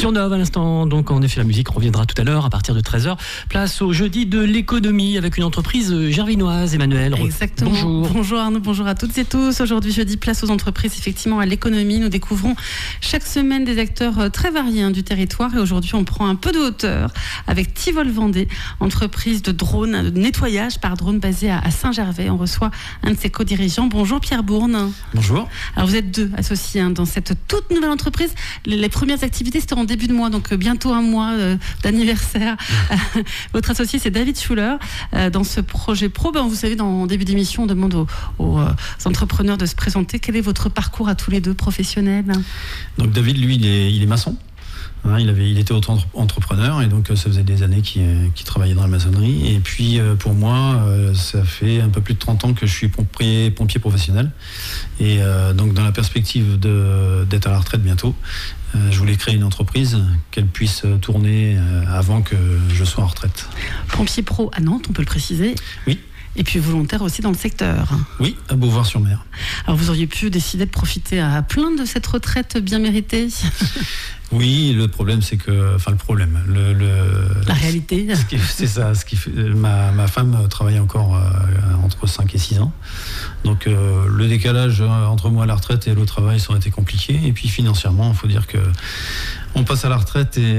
Sur Nove à l'instant, donc en effet la musique reviendra tout à l'heure à partir de 13h. Place au jeudi de l'économie avec une entreprise gervinoise. Emmanuel, exactement. Bonjour. Bonjour Arnaud, bonjour à toutes et tous. Aujourd'hui jeudi, place aux entreprises, effectivement à l'économie. Nous découvrons chaque semaine des acteurs très variés du territoire et aujourd'hui on prend un peu de hauteur avec Tivol Vendée, entreprise de drones, de nettoyage par drone basée à Saint-Gervais. On reçoit un de ses co-dirigeants. Bonjour Pierre Bourne. Bonjour. Alors vous êtes deux associés dans cette toute nouvelle entreprise. Les premières activités c'était en début de mois, donc bientôt un mois d'anniversaire. Votre associé c'est David Schuller. Dans ce projet pro, vous savez, en début d'émission on demande aux entrepreneurs de se présenter. Quel est votre parcours à tous les deux professionnels? Donc David, lui, il est maçon. Il était auto-entrepreneur et donc ça faisait des années qu'il travaillait dans la maçonnerie. Et puis pour moi, ça fait un peu plus de 30 ans que je suis pompier professionnel. Et donc dans la perspective d'être à la retraite bientôt, je voulais créer une entreprise qu'elle puisse tourner avant que je sois en retraite. Pompier pro à Nantes, on peut le préciser. Oui. Et puis volontaire aussi dans le secteur. Oui, à Beauvoir-sur-Mer. Alors vous auriez pu décider de profiter à plein de cette retraite bien méritée. Oui, le problème c'est que... Enfin le problème... La réalité. C'est ça. Ma femme travaille encore entre 5 et 6 ans. Donc le décalage entre moi à la retraite et le travail, ça aurait été compliqué. Et puis financièrement, il faut dire que on passe à la retraite et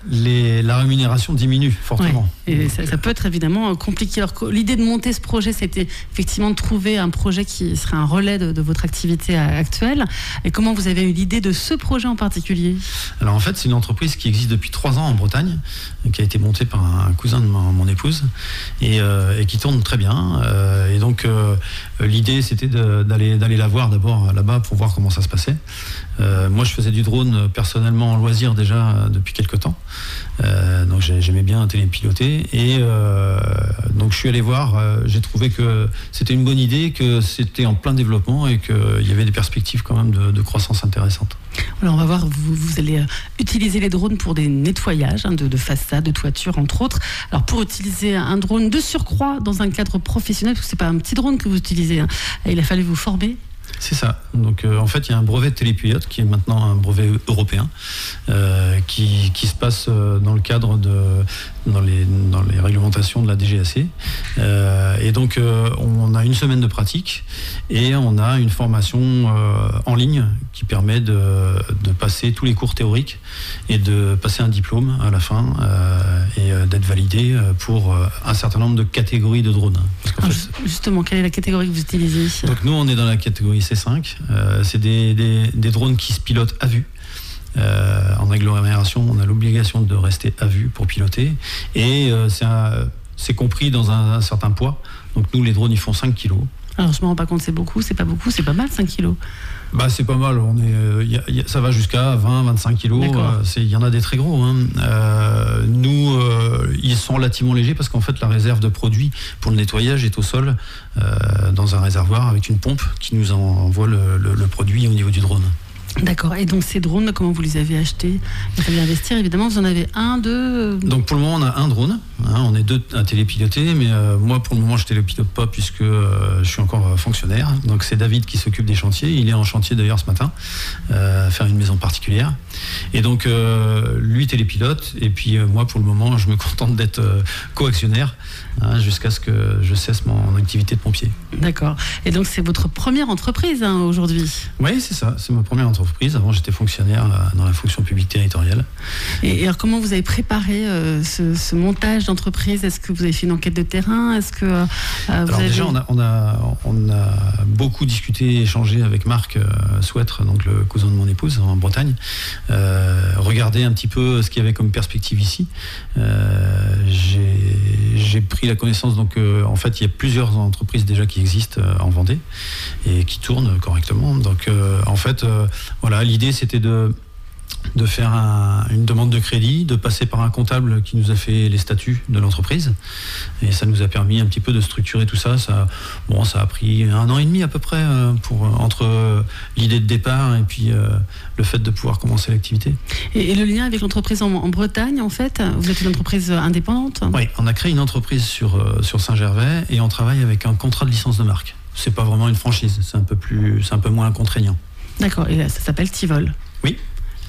la rémunération diminue fortement. Ouais, et ça peut être évidemment compliqué. Alors, l'idée de monter ce projet, c'était effectivement de trouver un projet qui serait un relais de votre activité actuelle. Et comment vous avez eu l'idée de ce projet en particulier? Alors en fait, c'est une entreprise qui existe depuis 3 ans en Bretagne, qui a été montée par un cousin de mon épouse et qui tourne très bien. Et donc l'idée, c'était d'aller la voir d'abord là-bas pour voir comment ça se passait. Moi, je faisais du drone personnellement en loisir déjà depuis quelques temps. Donc j'aimais bien télépiloter et donc je suis allé voir, j'ai trouvé que c'était une bonne idée, que c'était en plein développement et qu'il y avait des perspectives quand même de croissance intéressantes. Alors on va voir, vous allez utiliser les drones pour des nettoyages de façades, de toitures entre autres. Alors pour utiliser un drone de surcroît dans un cadre professionnel, parce que c'est pas un petit drone que vous utilisez, il a fallu vous former. C'est ça. Donc en fait, il y a un brevet de télépilote qui est maintenant un brevet européen qui se passe dans le cadre dans les réglementations de la DGAC. Et donc on a une semaine de pratique et on a une formation en ligne qui permet de passer tous les cours théoriques et de passer un diplôme à la fin et d'être validé pour un certain nombre de catégories de drones. Parce qu'en fait, justement, quelle est la catégorie que vous utilisez? Donc nous, on est dans la catégorie C5. C'est des drones qui se pilotent à vue. En agglomération, on a l'obligation de rester à vue pour piloter. Et c'est compris dans un certain poids. Donc nous, les drones, ils font 5 kilos. Alors je ne me rends pas compte, c'est beaucoup, c'est pas mal 5 kilos. C'est pas mal, ça va jusqu'à 20-25 kilos, il y en a des très gros. Nous, ils sont relativement légers parce qu'en fait la réserve de produits pour le nettoyage est au sol, dans un réservoir avec une pompe qui nous envoie le produit au niveau du drone. D'accord, et donc ces drones, comment vous les avez achetés? Vous avez investir évidemment, vous en avez un, deux? Donc pour le moment on a un drone, on est 2 à télépiloter, mais moi pour le moment je télépilote pas puisque je suis encore fonctionnaire. Donc c'est David qui s'occupe des chantiers, il est en chantier d'ailleurs ce matin, faire une maison particulière. Et donc lui télépilote, et puis moi pour le moment je me contente d'être coactionnaire jusqu'à ce que je cesse mon activité de pompier. D'accord, et donc c'est votre première entreprise aujourd'hui? Oui, c'est ça, c'est ma première entreprise. Avant, j'étais fonctionnaire dans la fonction publique territoriale. Et alors, comment vous avez préparé ce montage d'entreprise? Est-ce que vous avez fait une enquête de terrain? Est-ce que déjà, on a beaucoup discuté, échangé avec Marc Souêtre, donc le cousin de mon épouse en Bretagne. Regardé un petit peu ce qu'il y avait comme perspective ici. J'ai pris la connaissance. Donc, en fait, il y a plusieurs entreprises déjà qui existent en Vendée et qui tournent correctement. Donc, en fait, voilà, l'idée c'était de faire une demande de crédit, de passer par un comptable qui nous a fait les statuts de l'entreprise et ça nous a permis un petit peu de structurer tout ça. Ça a pris 1 an et demi à peu près entre l'idée de départ et puis le fait de pouvoir commencer l'activité. Et le lien avec l'entreprise en Bretagne, en fait, vous êtes une entreprise indépendante? Oui, on a créé une entreprise sur Saint-Gervais et on travaille avec un contrat de licence de marque. C'est pas vraiment une franchise, c'est un peu moins contraignant. D'accord, et ça s'appelle Tivol. Oui.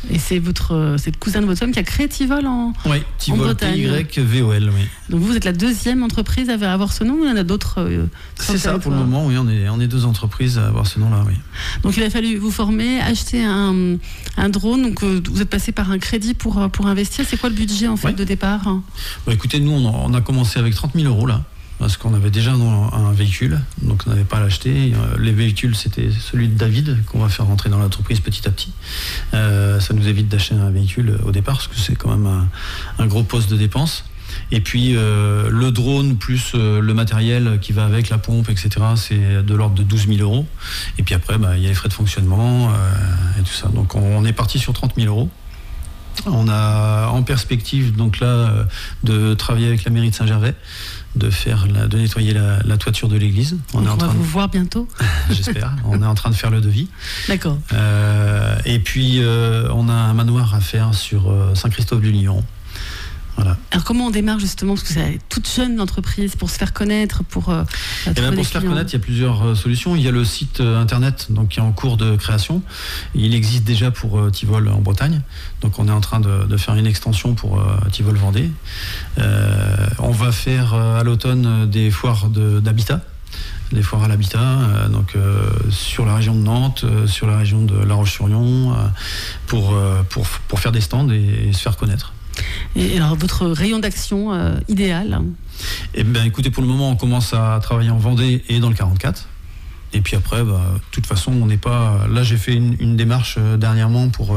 Et c'est le cousin de votre femme qui a créé Tivol en Bretagne. TYVOL, oui. Donc vous êtes la deuxième entreprise à avoir ce nom, ou il y en a d'autres C'est ça, pour le moment, oui, on est 2 entreprises à avoir ce nom-là, oui. Donc il a fallu vous former, acheter un drone, donc vous êtes passé par un crédit pour investir. C'est quoi le budget en fait de départ? Écoutez, nous on a commencé avec 30 000 euros là. Parce qu'on avait déjà un véhicule, donc on n'avait pas à l'acheter. Les véhicules, c'était celui de David, qu'on va faire rentrer dans l'entreprise petit à petit. Ça nous évite d'acheter un véhicule au départ, parce que c'est quand même un gros poste de dépense. Et puis le drone plus le matériel qui va avec, la pompe, etc., c'est de l'ordre de 12 000 euros. Et puis après, il y a les frais de fonctionnement et tout ça. Donc on est parti sur 30 000 euros. On a en perspective donc là de travailler avec la mairie de Saint-Gervais, de nettoyer la toiture de l'église. On va vous voir bientôt. J'espère. On est en train de faire le devis. D'accord. Et puis on a un manoir à faire sur Saint-Christophe-du-Lignon. Voilà. Alors comment on démarre justement, parce que c'est toute jeune l'entreprise, pour se faire connaître, pour se faire connaître, il y a plusieurs solutions. Il y a le site internet donc, qui est en cours de création. Il existe déjà pour Tivol en Bretagne. Donc on est en train de faire une extension pour Tivol Vendée. On va faire à l'automne des foires d'habitat. Les foires à l'habitat, sur la région de Nantes, sur la région de La Roche-sur-Yon, pour faire des stands et se faire connaître. Et alors, votre rayon d'action idéal? Écoutez, pour le moment, on commence à travailler en Vendée et dans le 44. Et puis après, de toute façon, on n'est pas... Là, j'ai fait une démarche dernièrement pour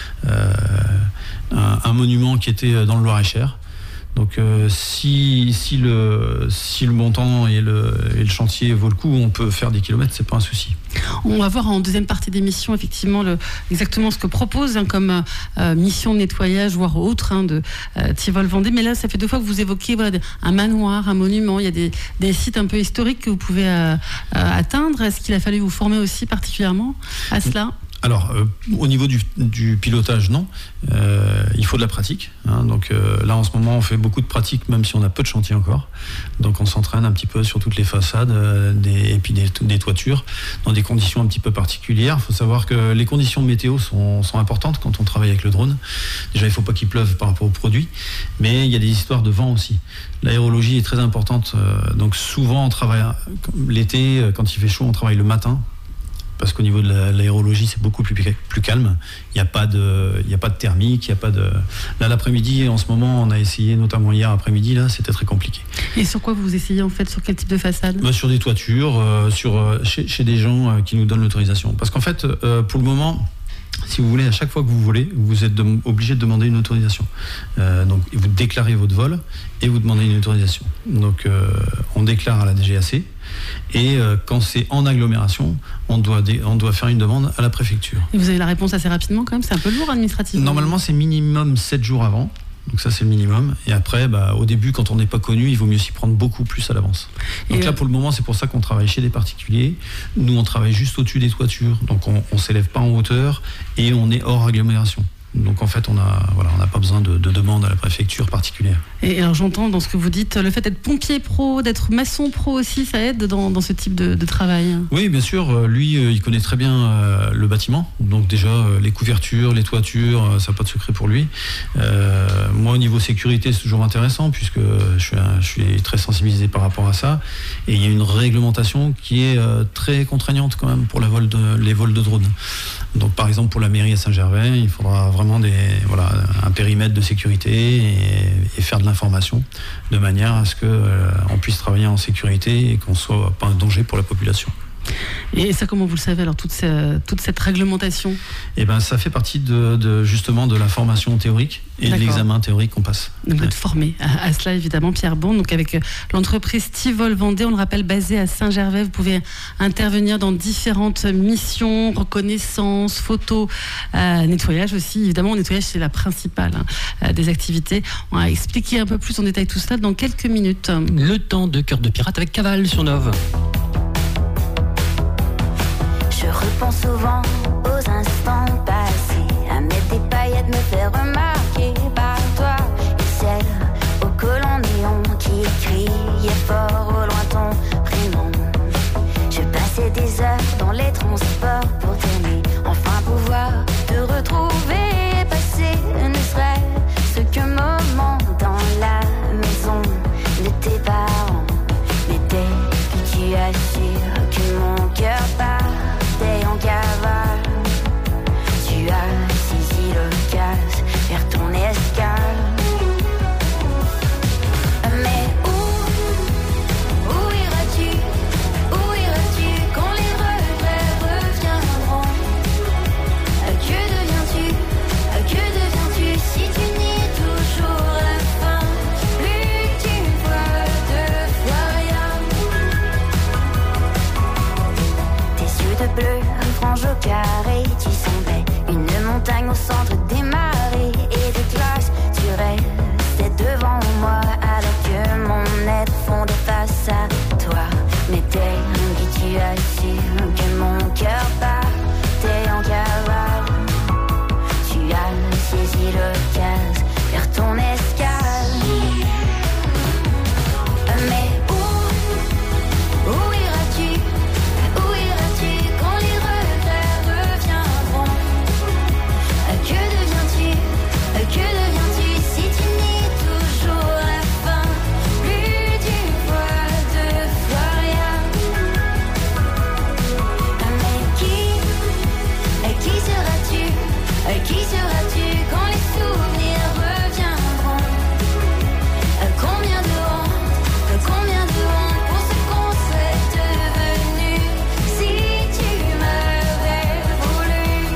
un monument qui était dans le Loir-et-Cher. Donc si le montant et le chantier vaut le coup, on peut faire des kilomètres, c'est pas un souci. On va voir en deuxième partie d'émission effectivement exactement ce que propose comme mission de nettoyage, voire autre de Tivol Vendée. Mais là, ça fait 2 fois que vous évoquez un manoir, un monument. Il y a des sites un peu historiques que vous pouvez atteindre. Est-ce qu'il a fallu vous former aussi particulièrement à cela ? Alors, au niveau du pilotage, non. Il faut de la pratique. Donc là, en ce moment, on fait beaucoup de pratique, même si on a peu de chantier encore. Donc on s'entraîne un petit peu sur toutes les façades et puis des toitures, dans des conditions un petit peu particulières. Il faut savoir que les conditions météo sont importantes quand on travaille avec le drone. Déjà, il ne faut pas qu'il pleuve par rapport au produit, mais il y a des histoires de vent aussi. L'aérologie est très importante. Donc souvent, on travaille l'été, quand il fait chaud, on travaille le matin. Parce qu'au niveau de l'aérologie, c'est beaucoup plus calme. Il n'y a pas de thermique, il n'y a pas de... Là, l'après-midi, en ce moment, on a essayé, notamment hier après-midi, là, c'était très compliqué. Et sur quoi vous essayez, en fait? Sur quel type de façade? Sur des toitures, chez des gens qui nous donnent l'autorisation. Parce qu'en fait, pour le moment... Si vous voulez, à chaque fois que vous volez, vous êtes obligé de demander une autorisation. Donc, vous déclarez votre vol et vous demandez une autorisation. Donc, on déclare à la DGAC et quand c'est en agglomération, on doit faire une demande à la préfecture. Et vous avez la réponse assez rapidement quand même? C'est un peu lourd administrativement. Normalement, c'est minimum 7 jours avant. Donc ça, c'est le minimum. Et après, au début, quand on n'est pas connu, il vaut mieux s'y prendre beaucoup plus à l'avance. Donc là, pour le moment, c'est pour ça qu'on travaille chez des particuliers. Nous, on travaille juste au-dessus des toitures. Donc on ne s'élève pas en hauteur et on est hors agglomération. Donc en fait, on n'a pas besoin de demande à la préfecture particulière. Et alors j'entends dans ce que vous dites, le fait d'être pompier pro, d'être maçon pro aussi, ça aide dans ce type de travail? Oui, bien sûr. Lui, il connaît très bien le bâtiment. Donc déjà, les couvertures, les toitures, ça n'a pas de secret pour lui. Moi, au niveau sécurité, c'est toujours intéressant puisque je suis très sensibilisé par rapport à ça. Et il y a une réglementation qui est très contraignante quand même pour les vols de drones. Donc par exemple, pour la mairie à Saint-Gervais, il faudra vraiment un périmètre de sécurité et faire de l'information de manière à ce qu'on puisse travailler en sécurité et qu'on ne soit pas un danger pour la population. Et ça, comment vous le savez alors, toute cette réglementation? Ça fait partie justement de la formation théorique et de l'examen théorique qu'on passe. Donc vous êtes formé à cela évidemment, Pierre Bond, donc avec l'entreprise Tivol Vendée, on le rappelle, basée à Saint-Gervais. Vous pouvez intervenir dans différentes missions, reconnaissance, photo, nettoyage aussi. Évidemment, le nettoyage, c'est la principale des activités. On va expliquer un peu plus en détail tout cela dans quelques minutes. Le temps de Cœur de Pirate avec Caval sur Nove. Je repense souvent aux instants passés, à mettre des paillettes, me faire remarquer par toi. Et celle au collant néon qui criait fort au loin ton prénom. Je passais des heures dans les transports pour t'aimer, enfin pouvoir te retrouver au centre des marées et des glaces. Tu restais devant moi alors que mon être fondait face à toi. Mais dès que tu as su que mon cœur battait en cavale, tu as saisi l'occasion vers ton escale. Mais où iras-tu quand les regrets reviendront? Que deviens-tu si tu nies toujours la fin? Plus d'une fois, deux fois rien. Mais qui seras-tu quand les souvenirs reviendront? Combien de honte pour ce qu'on serait devenu si tu m'avais voulu.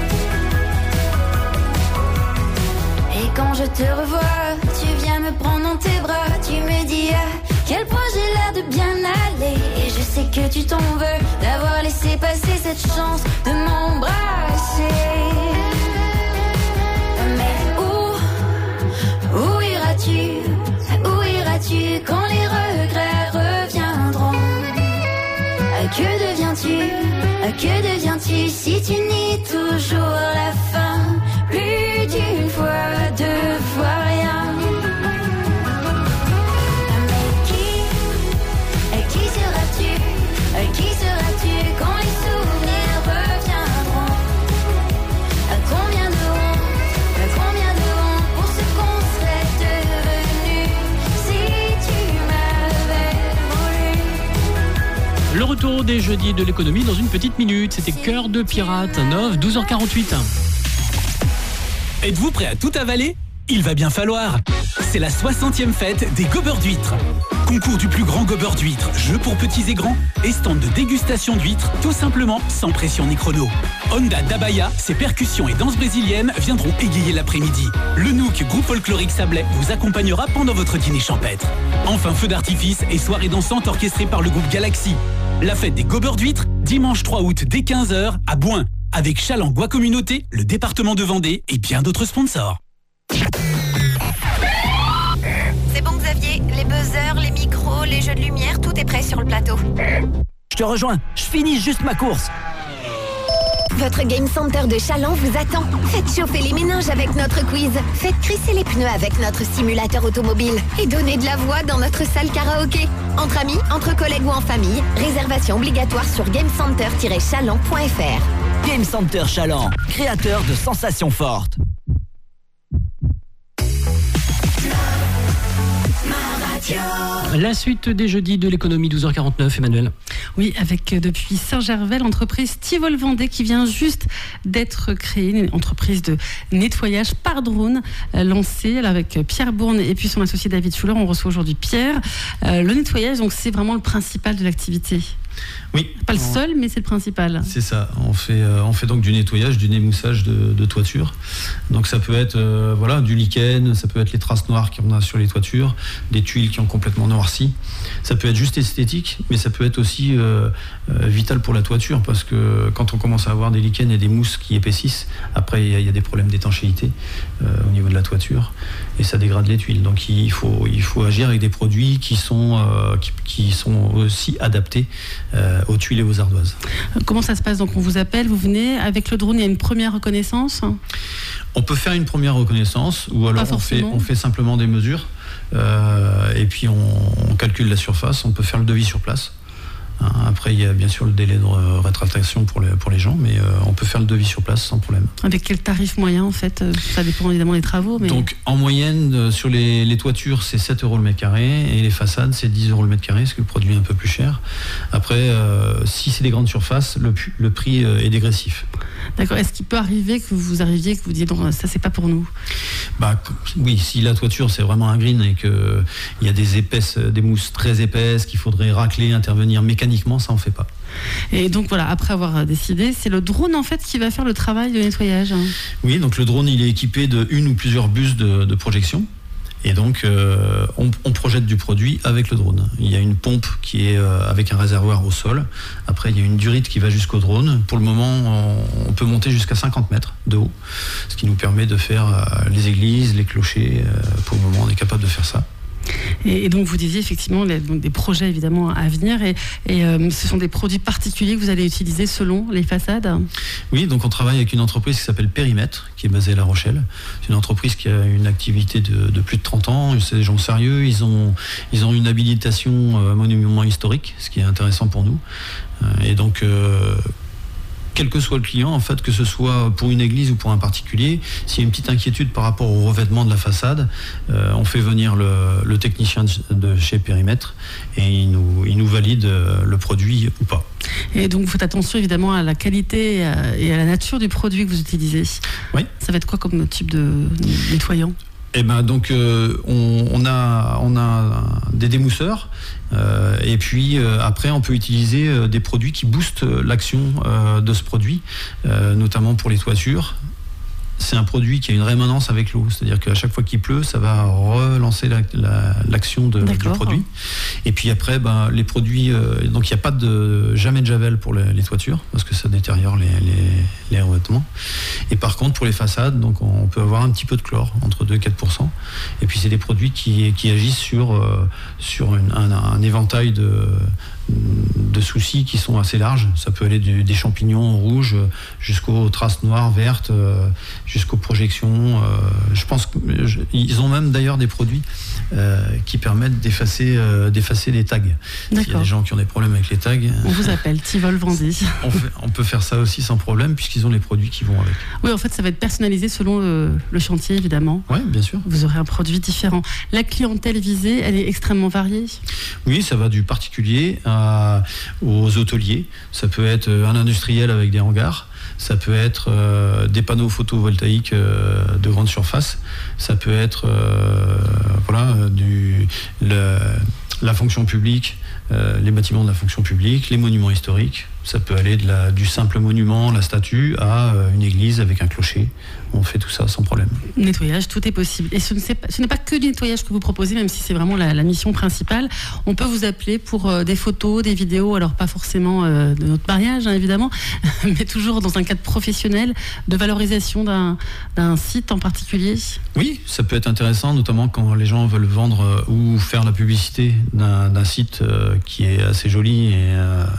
Et quand je te revois, tu viens me prendre dans tes bras. Tu me dis à quel point j'ai l'air de bien aller. Et je sais que tu t'en veux d'avoir laissé passer cette chance de m'embrasser. Mais où iras-tu quand les regrets reviendront? Que deviens-tu si tu nies toujours la fin? Plus d'une fois, deux fois rien. Mais qui seras-tu quand les souvenirs reviendront? Combien de honte pour ce qu'on serait devenu si tu m'avais voulu. Le retour des jeudis de l'économie dans une petite minute. C'était Cœur de pirate, 12h48. Êtes-vous prêt à tout avaler? Il va bien falloir. C'est la 60e fête des gobeurs d'huîtres. Concours du plus grand gobeur d'huîtres, jeux pour petits et grands, et stand de dégustation d'huîtres, tout simplement, sans pression ni chrono. Honda Dabaya, ses percussions et danses brésiliennes viendront égayer l'après-midi. Le Nook, groupe folklorique sablais, vous accompagnera pendant votre dîner champêtre. Enfin, feu d'artifice et soirée dansante orchestrée par le groupe Galaxy. La fête des gobeurs d'huîtres, dimanche 3 août dès 15h à Bouin, avec Chaland Bois Communauté, le département de Vendée et bien d'autres sponsors. C'est bon Xavier, les buzzers, les micros, les jeux de lumière, tout est prêt sur le plateau. Je te rejoins, je finis juste ma course. Votre Game Center de Chaland vous attend. Faites chauffer les méninges avec notre quiz. Faites crisser les pneus avec notre simulateur automobile. Et donnez de la voix dans notre salle karaoké. Entre amis, entre collègues ou en famille, réservation obligatoire sur gamecenter-chaland.fr. Game Center Chaland, créateur de sensations fortes. La suite des jeudis de l'économie, 12h49, Emmanuel. Oui, avec depuis Saint-Gervais, l'entreprise Tivol Vendée qui vient juste d'être créée, une entreprise de nettoyage par drone lancée avec Pierre Bourne et puis son associé David Schuller. On reçoit aujourd'hui Pierre. Le nettoyage, donc, c'est vraiment le principal de l'activité. Oui. Pas le seul, mais c'est le principal. C'est ça. On fait donc du nettoyage, du démoussage de toiture. Donc ça peut être du lichen, ça peut être les traces noires qu'on a sur les toitures, des tuiles qui ont complètement noirci. Ça peut être juste esthétique, mais ça peut être aussi vital pour la toiture parce que quand on commence à avoir des lichens et des mousses qui épaississent, après il y a des problèmes d'étanchéité au niveau de la toiture et ça dégrade les tuiles. Donc il faut agir avec des produits qui sont aussi adaptés aux tuiles et aux ardoises. Comment ça se passe? Donc on vous appelle, vous venez, avec le drone, il y a une première reconnaissance? On peut faire une première reconnaissance ou alors on fait simplement des mesures et puis on calcule la surface, on peut faire le devis sur place. Après, il y a bien sûr le délai de rétractation pour les gens, mais on peut faire le devis sur place sans problème. Avec quel tarif moyen, en fait? Ça dépend évidemment des travaux. Mais... Donc, en moyenne, sur les toitures, c'est 7 € le mètre carré, et les façades, c'est 10 € le mètre carré, parce que le produit est un peu plus cher. Après, si c'est des grandes surfaces, le prix est dégressif. D'accord. Est-ce qu'il peut arriver que vous disiez non, ça c'est pas pour nous? Oui, si la toiture c'est vraiment un green et qu'il y a des mousses très épaisses qu'il faudrait racler, intervenir mécaniquement, ça on fait pas. Et donc voilà, après avoir décidé, c'est le drone en fait qui va faire le travail de nettoyage. Oui, donc le drone il est équipé de une ou plusieurs buses de projection. Et donc, on projette du produit avec le drone. Il y a une pompe qui est avec un réservoir au sol. Après, il y a une durite qui va jusqu'au drone. Pour le moment, on peut monter jusqu'à 50 mètres de haut, ce qui nous permet de faire les églises, les clochers. Pour le moment, on est capable de faire ça. Et donc vous disiez effectivement des projets évidemment à venir et ce sont des produits particuliers que vous allez utiliser selon les façades. Oui, donc on travaille avec une entreprise qui s'appelle Périmètre, qui est basée à La Rochelle. C'est une entreprise qui a une activité de plus de 30 ans. C'est des gens sérieux. Ils ont une habilitation monument historique, ce qui est intéressant pour nous. Et donc quel que soit le client, en fait, que ce soit pour une église ou pour un particulier, s'il y a une petite inquiétude par rapport au revêtement de la façade, on fait venir le technicien de chez Périmètre et il nous valide le produit ou pas. Et donc vous faites attention évidemment à la qualité et à la nature du produit que vous utilisez. Oui. Ça va être quoi comme type de nettoyant ? Eh ben donc on a des démousseurs et puis après on peut utiliser des produits qui boostent l'action de ce produit, notamment pour les toitures. C'est un produit qui a une rémanence avec l'eau, c'est-à-dire qu'à chaque fois qu'il pleut, ça va relancer l'action du produit. Et puis après, les produits, donc il n'y a pas jamais de javel pour les toitures, parce que ça détériore les revêtements. Et par contre, pour les façades, donc on peut avoir un petit peu de chlore, entre 2 et 4%. Et puis c'est des produits qui agissent sur un éventail de soucis qui sont assez larges. Ça peut aller des champignons rouges jusqu'aux traces noires, vertes, jusqu'aux projections. Je pense qu'ils ont même d'ailleurs des produits qui permettent d'effacer les tags. S'il y a des gens qui ont des problèmes avec les tags, on vous appelle Tivol Vendée. On peut faire ça aussi sans problème puisqu'ils ont les produits qui vont avec. Oui, en fait, ça va être personnalisé selon le chantier, évidemment. Oui, bien sûr. Vous aurez un produit différent. La clientèle visée, elle est extrêmement variée. Oui, ça va du particulier aux hôteliers. Ça peut être un industriel avec des hangars. Ça peut être des panneaux photovoltaïques de grande surface. Ça peut être la fonction publique, les bâtiments de la fonction publique, les monuments historiques. Ça peut aller du simple monument, la statue, à une église avec un clocher. On fait tout ça sans problème. Nettoyage, tout est possible. Et ce n'est pas que du nettoyage que vous proposez, même si c'est vraiment la mission principale. On peut vous appeler pour des photos, des vidéos, alors pas forcément de notre mariage, évidemment, mais toujours dans un cadre professionnel de valorisation d'un site en particulier. Oui, ça peut être intéressant, notamment quand les gens veulent vendre ou faire la publicité d'un site qui est assez joli et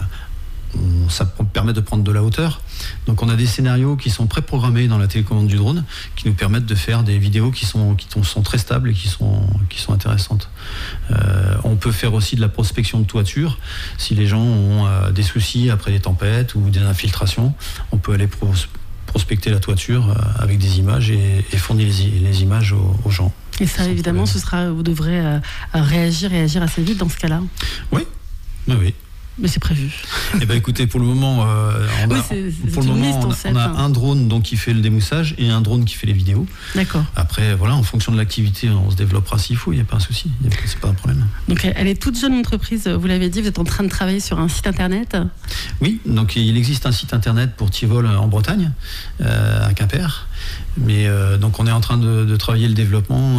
ça permet de prendre de la hauteur. Donc on a des scénarios qui sont préprogrammés dans la télécommande du drone qui nous permettent de faire des vidéos qui sont très stables et qui sont intéressantes. On peut faire aussi de la prospection de toiture. Si les gens ont des soucis après des tempêtes ou des infiltrations, on peut aller prospecter la toiture avec des images et fournir les images aux gens. Et ça, évidemment, vous devrez réagir et agir assez vite dans ce cas-là. Oui. Mais c'est prévu. Eh ben écoutez, pour le moment, on a un drone donc, qui fait le démoussage et un drone qui fait les vidéos. D'accord. Après, en fonction de l'activité, on se développera s'il faut, il n'y a pas un souci, c'est pas un problème. Donc elle est toute jeune entreprise, vous l'avez dit, vous êtes en train de travailler sur un site internet. Oui, donc il existe un site internet pour Tivol en Bretagne, à Quimper. Mais donc on est en train de travailler le développement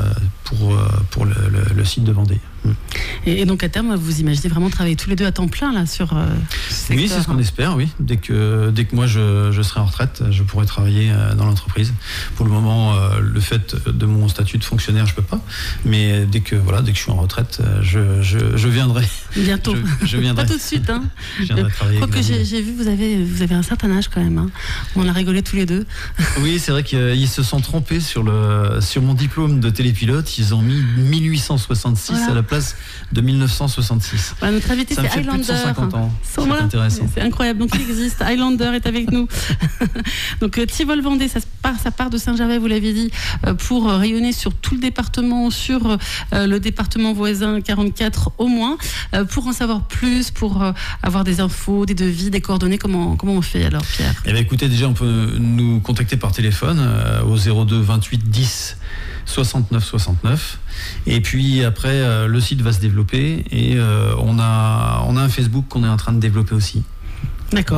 pour le site de Vendée. Et donc à terme, vous imaginez vraiment travailler tous les deux à temps plein là sur ce secteur. Oui, c'est ce qu'on espère, oui. Dès que moi je serai en retraite, je pourrai travailler dans l'entreprise. Pour le moment, le fait de mon statut de fonctionnaire, je peux pas. Mais dès que je suis en retraite, je viendrai. Bientôt. Je viendrai. Pas tout de suite, hein. Je viendrai travailler. Quoique j'ai vu, vous avez un certain âge quand même. Hein. On a rigolé tous les deux. Oui, c'est vrai qu'ils se sont trompés sur mon diplôme de télépilote. Ils ont mis 1866 à la place de 1966. Voilà, notre invité, c'est Highlander. Ça me fait plus de 150 ans. C'est intéressant. C'est incroyable. Donc il existe. Highlander est avec nous. Donc Tivol Vendée, ça part de Saint-Gervais, vous l'avez dit, pour rayonner sur tout le département, sur le département voisin 44 au moins. Pour en savoir plus, pour avoir des infos, des devis, des coordonnées, comment on fait alors, Pierre ? Eh bien, écoutez, déjà on peut nous contacter par téléphone au 02 28 10 69 69 et puis après le site va se développer et on a un Facebook qu'on est en train de développer aussi. D'accord. Voilà.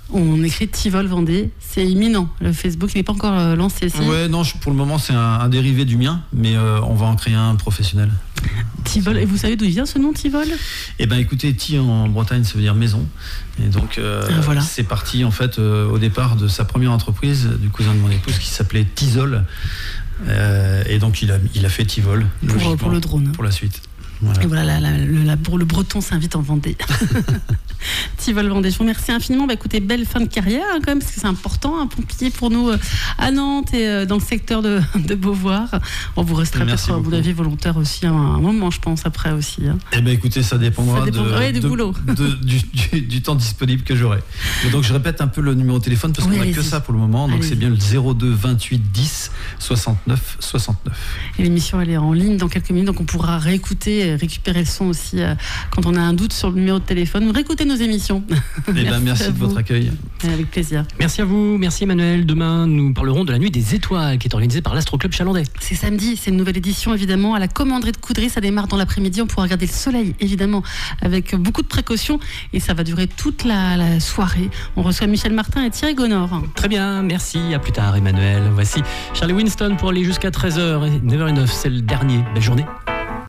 On écrit Tivol Vendée, c'est imminent. Le Facebook n'est pas encore lancé. Si. Ouais, non, pour le moment c'est un dérivé du mien, mais on va en créer un professionnel. Tivol, et vous savez d'où il vient ce nom, Tivol ? Eh ben écoutez, Ti en Bretagne ça veut dire maison, et donc voilà. C'est parti en fait au départ de sa première entreprise du cousin de mon épouse qui s'appelait Tizol, et donc il a fait Tivol pour le drone. Pour la suite. Voilà. Et voilà, le breton s'invite en Vendée. Tivol Vendée, je vous remercie infiniment. Écoutez, belle fin de carrière quand même, parce que c'est important, un pompier pour nous à Nantes et dans le secteur de Beauvoir. On vous restera peut-être, à mon avis, volontaire aussi un moment, je pense, après aussi. Eh bien écoutez, ça dépendra du boulot. Du temps disponible que j'aurai. Et donc je répète un peu le numéro de téléphone, parce qu'on n'a que ça pour le moment. Donc c'est bien le 02 28 10 69 69. Et l'émission, elle est en ligne dans quelques minutes, donc on pourra récupérer le son aussi quand on a un doute sur le numéro de téléphone. Réécoutez nos émissions. Merci de votre accueil. Avec plaisir. Merci à vous, merci Emmanuel. Demain, nous parlerons de la Nuit des Étoiles qui est organisée par l'Astro Club Chalandais. C'est samedi, c'est une nouvelle édition évidemment à la Commanderie de Coudray. Ça démarre dans l'après-midi. On pourra regarder le soleil évidemment avec beaucoup de précautions et ça va durer toute la soirée. On reçoit Michel Martin et Thierry Gonor. Très bien, merci. À plus tard Emmanuel. Voici Charlie Winston pour aller jusqu'à 13h. 9h09, c'est le dernier. Belle journée.